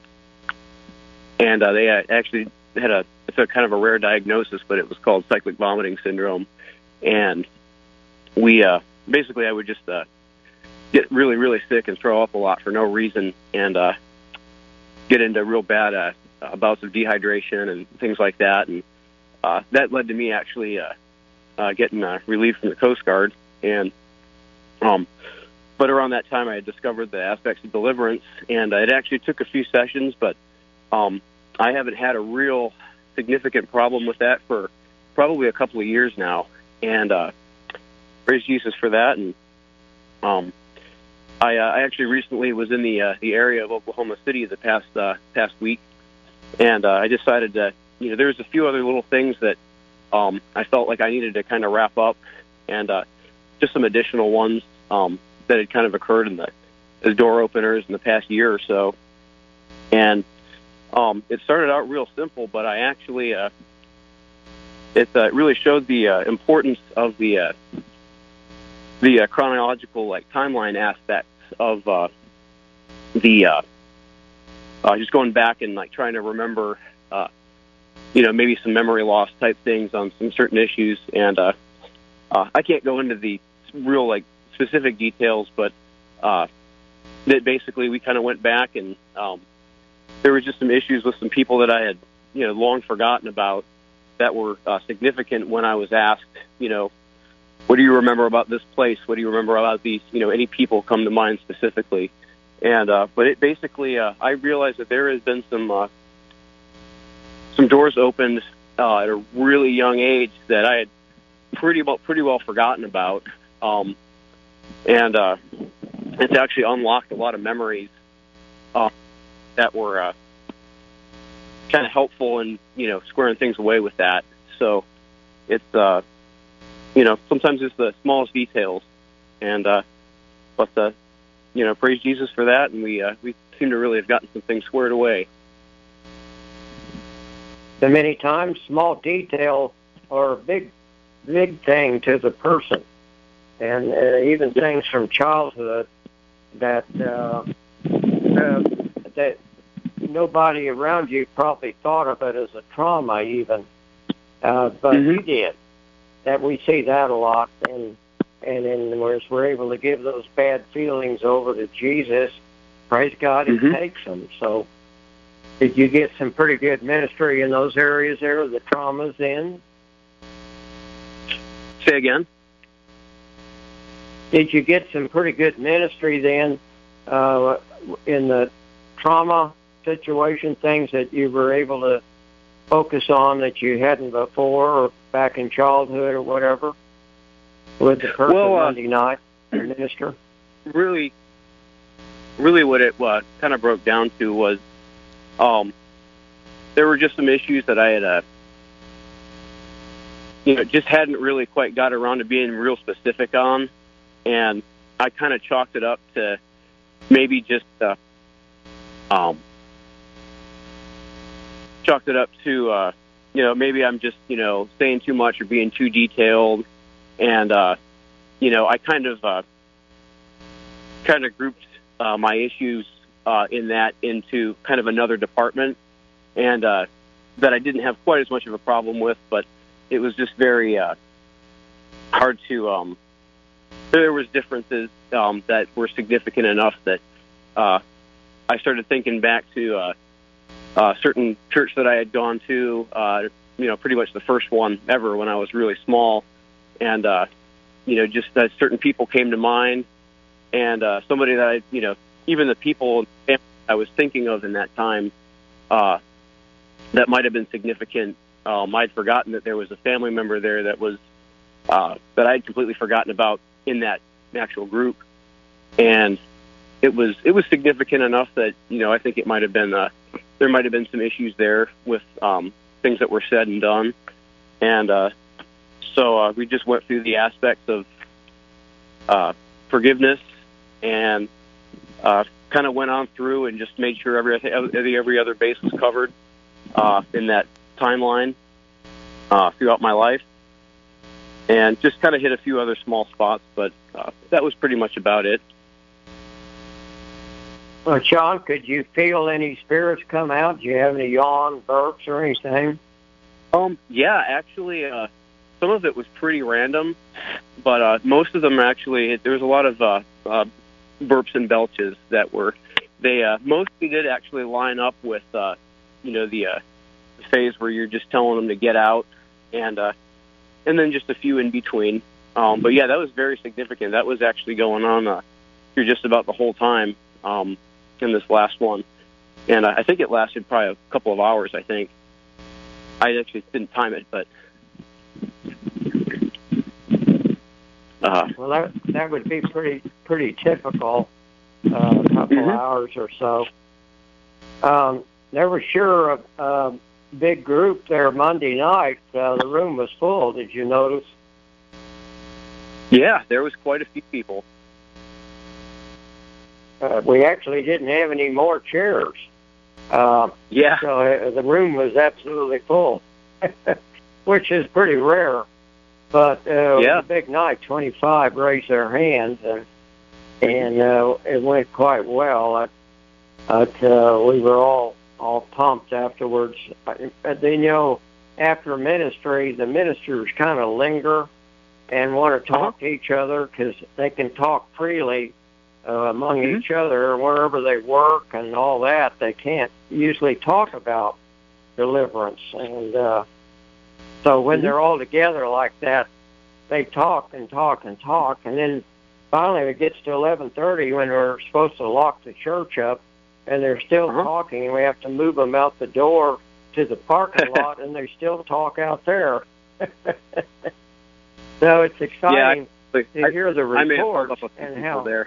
and uh, they actually had a it's a kind of a rare diagnosis, but it was called cyclic vomiting syndrome. And we uh, basically I would just uh, get really really sick and throw up a lot for no reason, and uh, get into real bad uh, uh, bouts of dehydration and things like that, and uh, that led to me actually. Uh, Uh, getting uh, relieved from the Coast Guard, and um, but around that time I had discovered the aspects of deliverance, and it actually took a few sessions, but um, I haven't had a real significant problem with that for probably a couple of years now, and uh, praise Jesus for that. And um, I, uh, I actually recently was in the uh, the area of Oklahoma City the past uh, past week, and uh, I decided that you know there's a few other little things that Um, I felt like I needed to kind of wrap up, and uh, just some additional ones um, that had kind of occurred in the as door openers in the past year or so. And um, it started out real simple, but I actually uh, it uh, really showed the uh, importance of the uh, the uh, chronological like timeline aspects of uh, the uh, uh, just going back and like trying to remember. Uh, you know, maybe some memory loss type things on some certain issues. And uh, uh, I can't go into the real, like, specific details, but uh, that basically we kind of went back and um, there were just some issues with some people that I had, you know, long forgotten about that were uh, significant when I was asked, you know, what do you remember about this place? What do you remember about these, you know, any people come to mind specifically? And, uh, but it basically, uh, I realized that there has been some, uh, some doors opened, uh, at a really young age that I had pretty well, pretty well forgotten about. Um, and, uh, it's actually unlocked a lot of memories, uh, that were, uh, kind of helpful in, you know, squaring things away with that. So it's, uh, you know, sometimes it's the smallest details, and, uh, but, uh, you know, praise Jesus for that, and we uh, we seem to really have gotten some things squared away. So many times, small detail or a big, big thing to the person, and uh, even things from childhood that uh, uh, that nobody around you probably thought of it as a trauma, even, uh, but Mm-hmm. you did. That we see that a lot, and. And then whereas we're able to give those bad feelings over to Jesus, praise God, He Mhm. takes them. So did you get some pretty good ministry in those areas there, the traumas in? Say again? Did you get some pretty good ministry then uh, in the trauma situation, things that you were able to focus on that you hadn't before or back in childhood or whatever? With the person Well, uh, Monday night, the minister? Really, really what it uh, kind of broke down to was um, there were just some issues that I had, uh, you know, just hadn't really quite got around to being real specific on. And I kind of chalked it up to maybe just, uh, um, chalked it up to, uh, you know, maybe I'm just, you know, saying too much or being too detailed. And, uh, you know, I kind of, uh, kind of grouped, uh, my issues, uh, in that into kind of another department, and, uh, that I didn't have quite as much of a problem with, but it was just very, uh, hard to, um, there was differences, um, that were significant enough that, uh, I started thinking back to, uh, uh, certain church that I had gone to, uh, you know, pretty much the first one ever when I was really small. And, uh, you know, just that certain people came to mind, and uh, somebody that I, you know, even the people I was thinking of in that time uh, that might have been significant, um, I'd forgotten that there was a family member there that was, uh, that I'd completely forgotten about in that actual group. And it was, it was significant enough that, you know, I think it might have been, uh, there might have been some issues there with um, things that were said and done. And, uh, So uh, we just went through the aspects of uh, forgiveness, and uh, kind of went on through and just made sure every every, every other base was covered uh, in that timeline uh, throughout my life, and just kind of hit a few other small spots, but uh, that was pretty much about it. Well, Sean, could you feel any spirits come out? Do you have any yawn, burps, or anything? Um, yeah, actually. Uh, Some of it was pretty random, but uh, most of them actually, there was a lot of uh, uh, burps and belches that were, they uh, mostly did actually line up with, uh, you know, the, uh, the phase where you're just telling them to get out, and uh, and then just a few in between. Um, but yeah, that was very significant. That was actually going on uh, through just about the whole time um, in this last one, and uh, I think it lasted probably a couple of hours. I think I actually didn't time it, but. Uh, well, that that would be pretty pretty typical, uh, a couple mm-hmm. hours or so. Um, there was sure a, a big group there Monday night. Uh, the room was full. Did you notice? Yeah, there was quite a few people. Uh, we actually didn't have any more chairs. Uh, yeah. So uh, the room was absolutely full, which is pretty rare. But uh, yeah. it was a big night. twenty-five raised their hands, and and uh, it went quite well. But uh, we were all all pumped afterwards. But then, you know, after ministry, the ministers kind of linger and want to talk uh-huh. to each other because they can talk freely uh, among mm-hmm. each other wherever they work and all that. They can't usually talk about deliverance, and uh, so when mm-hmm. they're all together like that, they talk and talk and talk, and then finally it gets to eleven thirty when we're supposed to lock the church up, and they're still Uh-huh. talking, and we have to move them out the door to the parking lot, and they still talk out there. So it's exciting yeah, I, to hear the I may have held reports up a few and people how. there.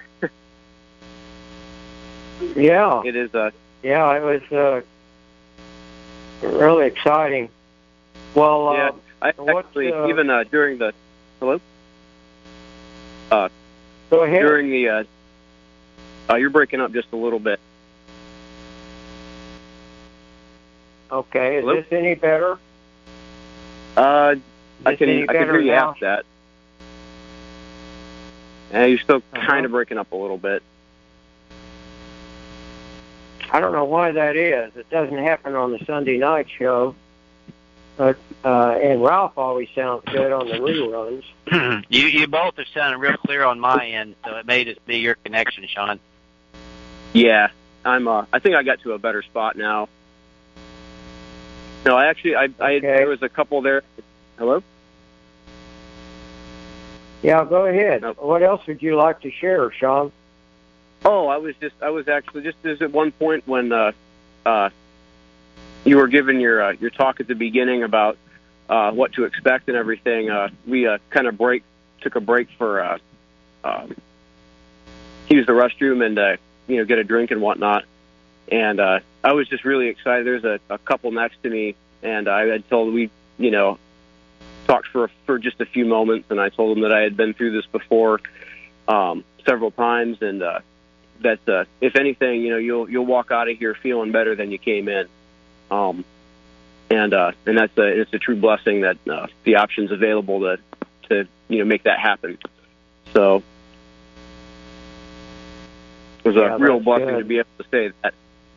Yeah, It is uh, yeah, it was uh, really exciting. Well, yeah. uh, I what, actually uh, even uh, during the hello. Uh, go ahead. during the uh, uh, you're breaking up just a little bit. Okay, is Hello? this any better? Uh, I Is can any I can better hear you now? after that. Yeah, you're still Uh-huh. kind of breaking up a little bit. I don't know why that is. It doesn't happen on the Sunday night show. But uh, and Ralph always sounds good on the reruns. you you both are sounding real clear on my end, so it may just be your connection, Sean. Yeah, I'm. Uh, I think I got to a better spot now. No, I actually, I, I Okay. there was a couple there. Hello. Yeah, go ahead. Nope. What else would you like to share, Sean? Oh, I was just, I was actually just as at one point when uh, uh, you were giving your uh, your talk at the beginning about uh, what to expect and everything. Uh, we uh, kind of break took a break for uh, um, use the restroom and uh, you know get a drink and whatnot. And uh, I was just really excited. There's a, a couple next to me, and I had told we you know talked for for just a few moments, and I told them that I had been through this before um, several times, and uh, that uh, if anything, you know, you'll you'll walk out of here feeling better than you came in. Um, and uh, and that's a it's a true blessing that uh, the options available to to you know make that happen. So it was a Yeah, real that's blessing good. to be able to say that.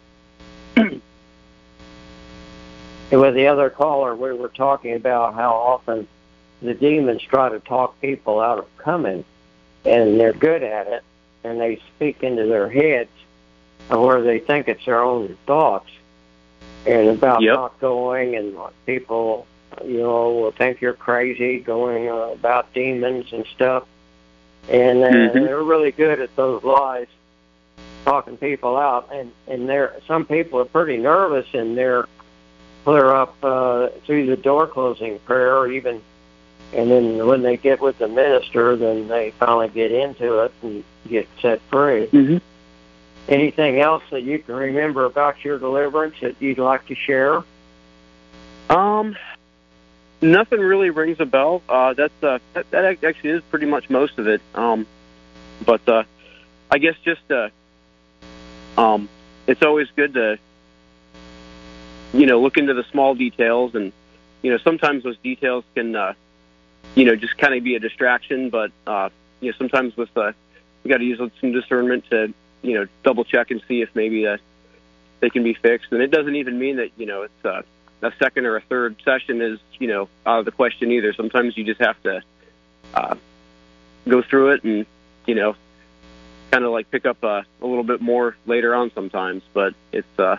And with the other caller, we were talking about how often the demons try to talk people out of coming, and they're good at it, and they speak into their heads where they think it's their own thoughts, and about Yep. not going, and people, you know, will think you're crazy going uh, about demons and stuff, and uh, Mhm. they're really good at those lies, talking people out, and and they're some people are pretty nervous, and they're clear up uh, through the door closing prayer, or even, and then when they get with the minister, then they finally get into it and get set free. Mm-hmm. Anything else that you can remember about your deliverance that you'd like to share? Um, nothing really rings a bell. Uh, that's uh, that, that actually is pretty much most of it. Um, but uh, I guess just uh, um, it's always good to you know look into the small details, and you know sometimes those details can uh, you know just kind of be a distraction. But uh, you know sometimes with uh, we got to use some discernment to you know double check and see if maybe uh, they can be fixed. And it doesn't even mean that you know it's uh, a second or a third session is you know out of the question either. Sometimes you just have to uh, go through it and you know kind of like pick up uh, a little bit more later on sometimes. But it's uh,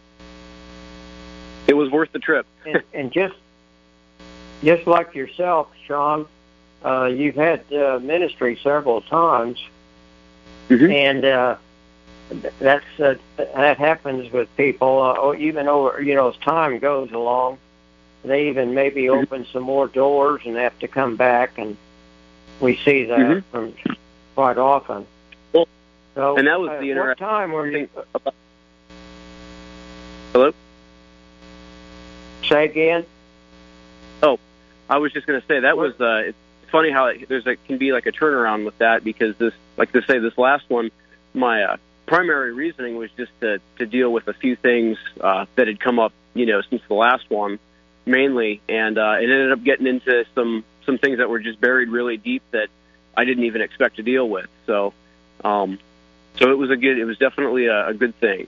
it was worth the trip. and, and just just like yourself, Sean, uh, you've had uh, ministry several times, Mm-hmm. and uh, that's uh, that happens with people. Uh, even over you know as time goes along, they even maybe Mm-hmm. open some more doors and have to come back, and we see that Mhm. from quite often. Well, so, and that was uh, the what interesting time were you? thing about- Hello? Say again. I was just going to say that was uh, it's funny how it, there's a can be like a turnaround with that, because this, like to say this last one, my uh, primary reasoning was just to to deal with a few things uh, that had come up, you know, since the last one, mainly, and uh, it ended up getting into some some things that were just buried really deep that I didn't even expect to deal with. So, um, so it was a good, it was definitely a, a good thing.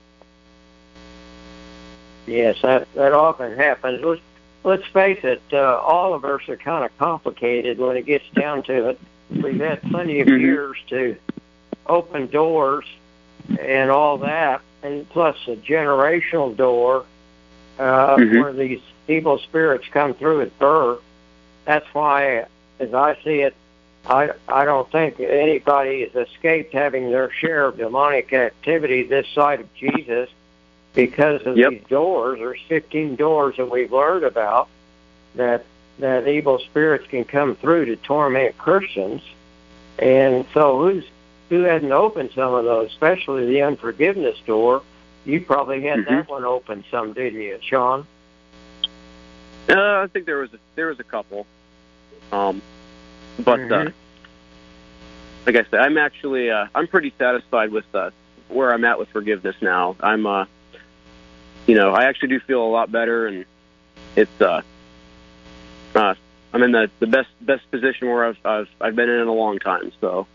Yes, that that often happens. Let's, let's face it, uh, all of us are kind of complicated when it gets down to it. We've had plenty of Mhm. years to open doors and all that, and plus a generational door uh, Mhm. where these evil spirits come through at birth. That's why as I see it, I I don't think anybody has escaped having their share of demonic activity this side of Jesus because of Yep. these doors. There's fifteen doors that we've learned about that that evil spirits can come through to torment Christians. And so who's who hadn't opened some of those, especially the unforgiveness door? You probably had Mm-hmm. that one open some, didn't you, Sean? Uh, I think there was a, there was a couple, um, but uh, Mhm. like I said, I'm actually uh, I'm pretty satisfied with uh, where I'm at with forgiveness now. I'm, uh, you know, I actually do feel a lot better, and it's uh, uh, I'm in the, the best best position where I've, I've I've been in in a long time. So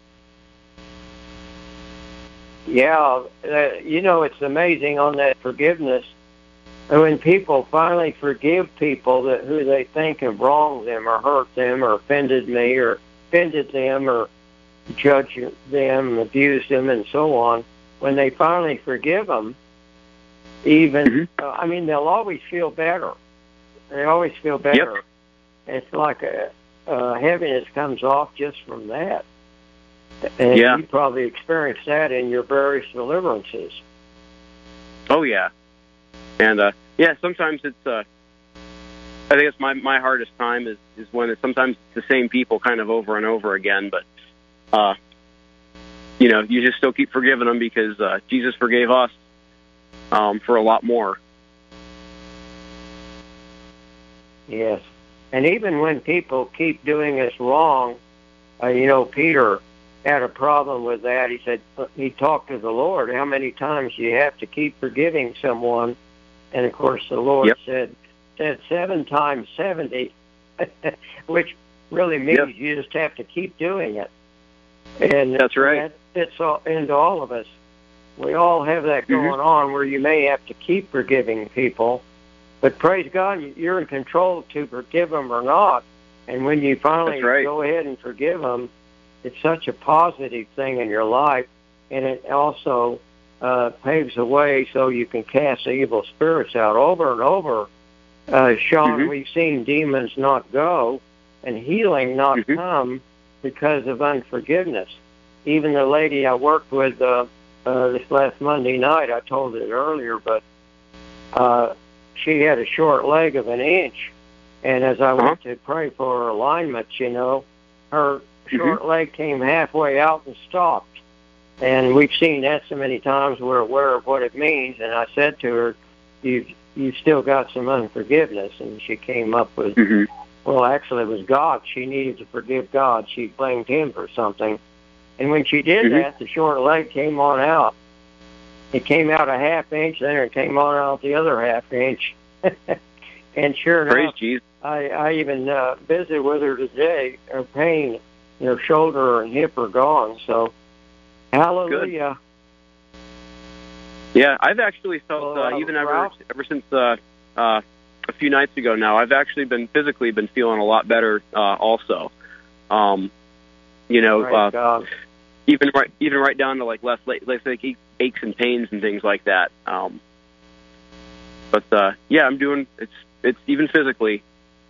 Yeah, uh, you know, it's amazing on that forgiveness. When people finally forgive people that who they think have wronged them or hurt them or offended me or offended them or judged them, abused them, and so on, when they finally forgive them, even, Mhm. uh, I mean, they'll always feel better. They always feel better. It's like a, a heaviness comes off just from that. And Yeah. you probably experienced that in your various deliverances. oh yeah, and uh, yeah, sometimes it's uh, I think it's my my hardest time is is when it's sometimes the same people kind of over and over again, but uh, you know, you just still keep forgiving them because uh, Jesus forgave us um, for a lot more. Yes. And even when people keep doing us wrong, uh, you know, Peter had a problem with that. He said, he talked to the Lord, how many times do you have to keep forgiving someone? And, of course, the Lord Yep. said, said seven times seventy, which really means Yep. you just have to keep doing it. And That's right. that fits all, into all of us. We all have that Mhm. going on where you may have to keep forgiving people. But praise God, you're in control to forgive them or not. And when you finally That's right. go ahead and forgive them, it's such a positive thing in your life. And it also uh, paves the way so you can cast the evil spirits out over and over. Uh, Sean, Mhm. we've seen demons not go and healing not Mhm. come because of unforgiveness. Even the lady I worked with uh, uh, this last Monday night, I told it earlier, but uh, she had a short leg of an inch. And as I went to pray for her alignment, you know, her short leg came halfway out and stopped. And we've seen that so many times, we're aware of what it means. And I said to her, you've, you've still got some unforgiveness. And she came up with, Mhm. well, actually, it was God. She needed to forgive God. She blamed him for something. And when she did Mhm. that, the short leg came on out. It came out a half inch, then it came on out the other half inch. And sure enough, Praise Jesus. I, I even uh, visited with her today. Her pain, you know, shoulder and hip are gone. So, hallelujah. Yeah, I've actually felt Well, uh, uh, even ever Ralph? ever since uh, uh, a few nights ago now. I've actually been physically been feeling a lot better. Uh, also, um, you know, Praise uh, God. even right even right down to like less like, like like aches and pains and things like that. Um, but uh, yeah, I'm doing it's it's even physically.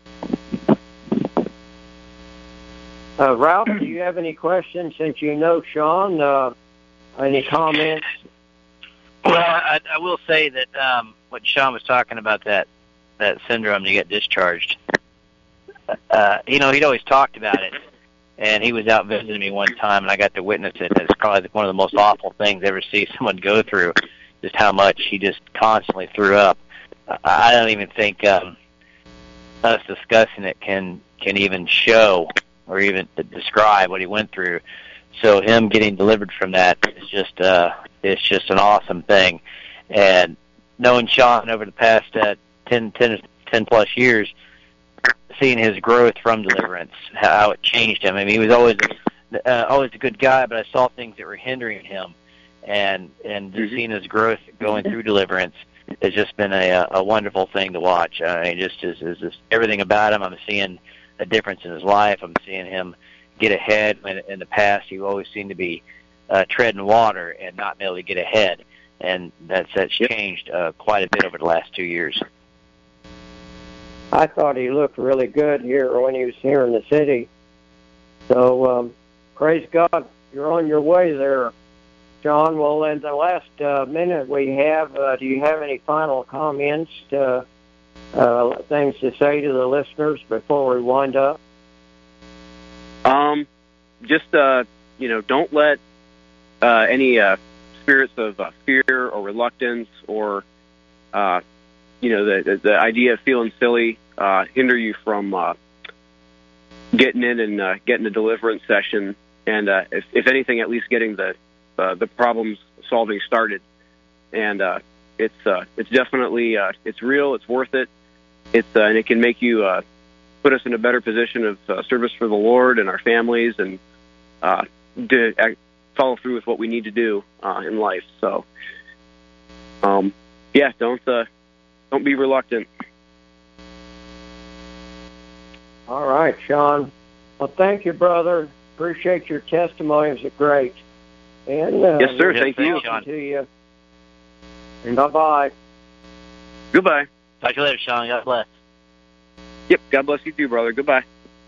Uh, Ralph, do you have any questions since you know Sean? Uh, any comments? Well, I, I will say that um, what Sean was talking about, that that syndrome to get discharged, uh, you know, he'd always talked about it, and he was out visiting me one time, and I got to witness it. It's probably one of the most awful things I ever see someone go through, just how much he just constantly threw up. I don't even think um, us discussing it can can even show or even to describe what he went through. So him getting delivered from that is just uh, it's just an awesome thing. And knowing Sean over the past uh, ten, ten, ten plus years, seeing his growth from deliverance, how it changed him. I mean, he was always uh, always a good guy, but I saw things that were hindering him, and and just seeing his growth going through deliverance has just been a a wonderful thing to watch. I mean, just is is just everything about him. I'm seeing a difference in his life. I'm seeing him get ahead. In, in the past, he always seemed to be uh, treading water and not be able to get ahead, and that's that's changed uh, quite a bit over the last two years. I thought he looked really good here when he was here in the city. So um, praise God, you're on your way there, John. Well, in the last uh, minute we have, uh, do you have any final comments, to, uh, things to say to the listeners before we wind up? Um, just, uh, you know, don't let uh, any uh, spirits of uh, fear or reluctance or, uh, you know, the, the idea of feeling silly uh, hinder you from uh, getting in and uh, getting a deliverance session. And uh, if, if anything, at least getting the uh, the problems solving started. And uh, it's uh, it's definitely uh, it's real. It's worth it. It's uh, and it can make you uh, put us in a better position of uh, service for the Lord and our families, and uh, to act, follow through with what we need to do uh, in life. So, um, yeah, don't uh, don't be reluctant. All right, Sean. Well, thank you, brother. Appreciate your testimonies. Are great. And uh, yes, sir. Thank you, Sean. To you. And bye bye. Goodbye. Talk to you later, Sean. God bless. Yep. God bless you too, brother. Goodbye.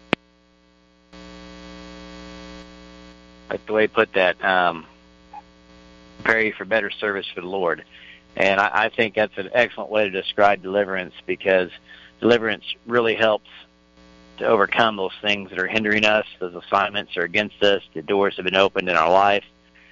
Like the way he put that. Um, prepare you for better service for the Lord. And I, I think that's an excellent way to describe deliverance, because deliverance really helps to overcome those things that are hindering us. Those assignments are against us. The doors have been opened in our life.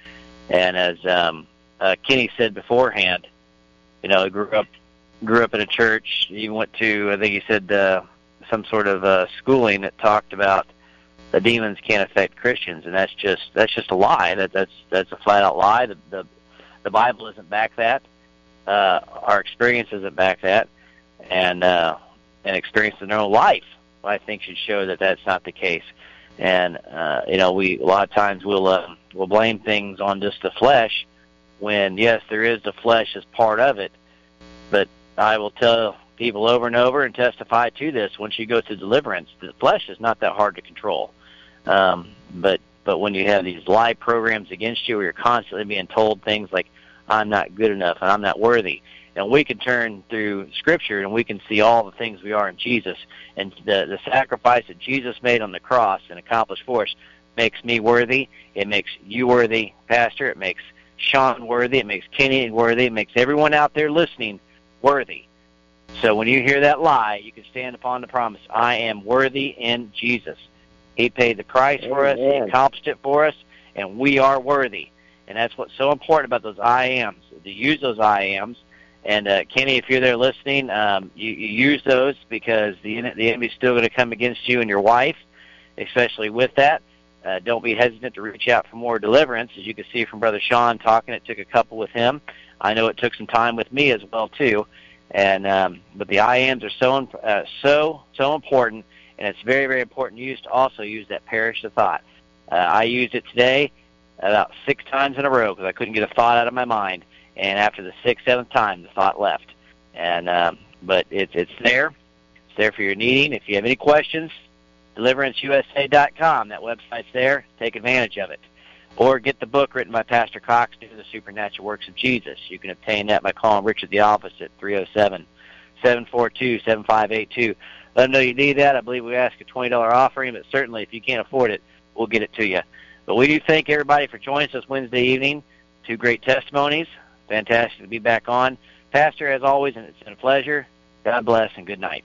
And as um, uh, Kenny said beforehand, you know, he grew up grew up in a church. He went to, I think he said, uh, some sort of uh, schooling that talked about the demons can't affect Christians, and that's just that's just a lie. That that's that's a flat out lie. The the, the Bible doesn't back that. Uh, our experience doesn't back that, and uh, and experience in our own life, I think, should show that that's not the case. And uh, you know, we a lot of times we'll uh, we'll blame things on just the flesh, when yes, there is the flesh as part of it. But I will tell people over and over and testify to this: once you go through deliverance, the flesh is not that hard to control. Um, but but when you have these lie programs against you, where you're constantly being told things like, "I'm not good enough" and "I'm not worthy," and we can turn through Scripture and we can see all the things we are in Jesus, and the the sacrifice that Jesus made on the cross and accomplished for us makes me worthy. It makes you worthy, Pastor. It makes Sean worthy. It makes Kenny worthy. It makes everyone out there listening worthy. So when you hear that lie, you can stand upon the promise: I am worthy in Jesus. He paid the price for us. He accomplished it for us, and we are worthy. And that's what's so important about those I ams, to use those I ams. And uh, Kenny, if you're there listening, um, you, you use those, because the, the enemy's still going to come against you and your wife, especially with that. Uh, don't be hesitant to reach out for more deliverance. As you can see from Brother Sean talking, it took a couple with him. I know it took some time with me as well, too. And um, but the I ams are so uh, so so important, and it's very, very important to use to also use that perish the thought. Uh, I used it today about six times in a row because I couldn't get a thought out of my mind. And after the sixth, seventh time, the thought left. And um, but it's it's there. It's there for your needing. If you have any questions, deliverance U S A dot com. That website's there. Take advantage of it. Or get the book written by Pastor Cox, Do the Supernatural Works of Jesus. You can obtain that by calling Richard at the office at three oh seven, seven four two, seven five eight two. Let them know you need that. I believe we ask a twenty dollars offering, but certainly if you can't afford it, we'll get it to you. But we do thank everybody for joining us this Wednesday evening. Two great testimonies. Fantastic to be back on. Pastor, as always, and it's been a pleasure. God bless and good night.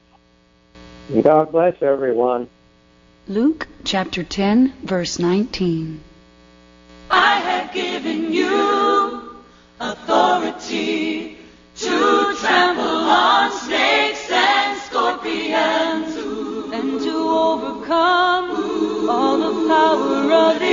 God bless everyone. Luke chapter ten, verse nineteen. I have given you authority to trample on snakes and scorpions, and to overcome all the power of the